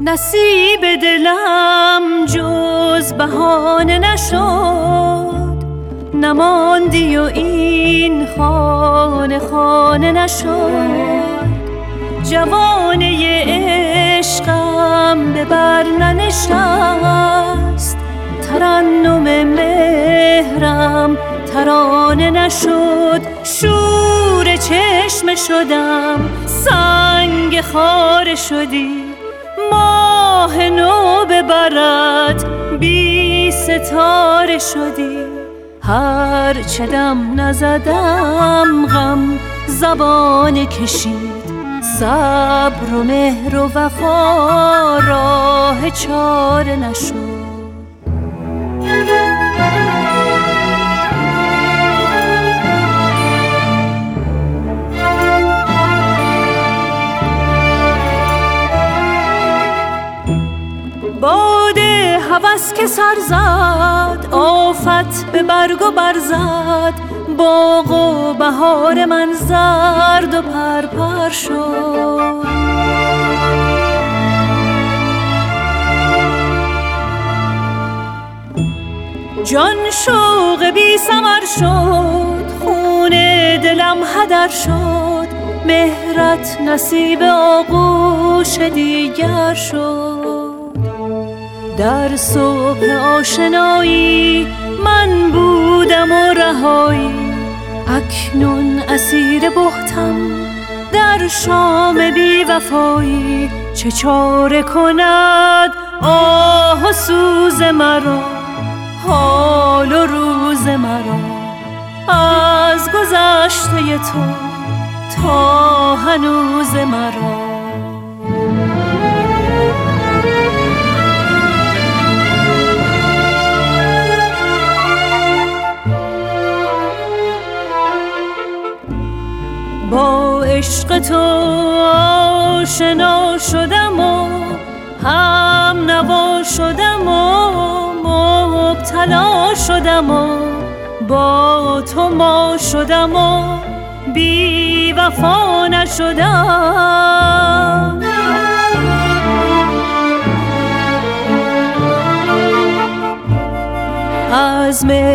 نصیب دلم جز بهانه نشد، نماندی و این خانه خانه نشد. جوانه عشقم به بر ننشست، ترنم مهرم ترانه نشد. شور چشم شدم سنگ خاره شدی، ماه نو ببرد بی ستاره شدی. هر چه دم نزدم غم زبان کشید، صبر و مهر و وفا راه چاره نشد. باد هوس که سر زد، آفت به برگ و بر زد. باغ و بهار من زرد و پرپر شد. جان شوق بی ثمر شد، خون دلم هدر شد. مهرت نصیب آغوش دیگر شد. در صبح آشنایی من بودم و رهایی، اکنون اسیر بهتم در شام بی وفایی. چه چاره کند آه و سوز مرا، حال و روز مرا از گذشته تو تا هنوز مرا. با عشق تو آشنا شدم و هم نوا شدم و مبتلا شدم و با تو ما شدم و بی وفا نشدم. از